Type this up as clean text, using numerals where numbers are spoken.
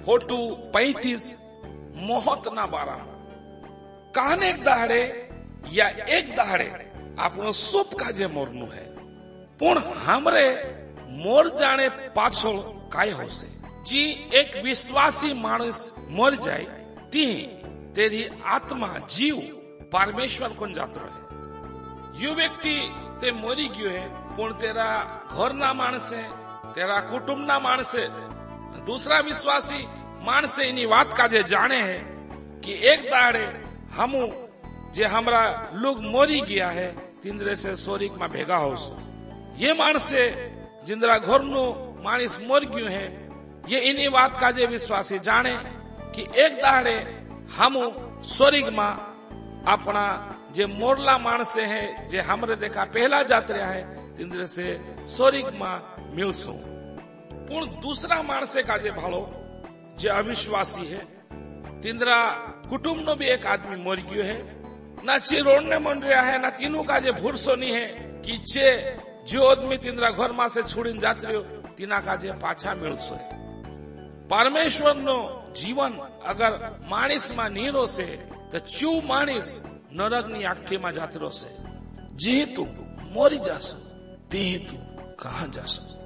Photo 35 मौत ना बारा कहने एक दाड़े या एक दाड़े आपनो सूप काजे मोरनु है पण हमरे मोर जाने पाछो काय होसे जी एक विश्वासी माणस मर जाए ती तेरी आत्मा जीव परमेश्वर को जातो रहे। यो व्यक्ति ते मरी गयो है पण तेरा घर ना माणसे तेरा कुटुंब ना माणसे दूसरा विश्वासी माणसे इनी बात का जे जाने है कि एक दाड़े हमू जे हमरा लोग मरी गया है तिंद्रे से स्वर्ग में भेगा हो। ये माणसे जिंद्रा घर नो माणस मर गयो है ये इनी बात का जे विश्वासी जाने कि एक दाड़े हम स्वर्ग में अपना जे मोरला माणसे है जे हमरे देखा पहला जात्रा है तिंद्रे से स्वर्ग में मिलसू। पुण दूसरा माणसे का जे भालो जे अविश्वासी है तिंद्रा कुटुंब नो भी एक आदमी मर गयो है ना चे रोडने मन रहा है ना तीनों का जे भूरसो नहीं है कि चे जो आदमी तिंद्रा घर में से छोड़ीने जात रह्यो तीना का जे पाछा मिलसो है। परमेश्वर नो जीवन अगर माणस में नीरो से तो चू माणस नरक नी आखी में जातरो से जी तू मोरी जासो ती तू कहाँ जासो।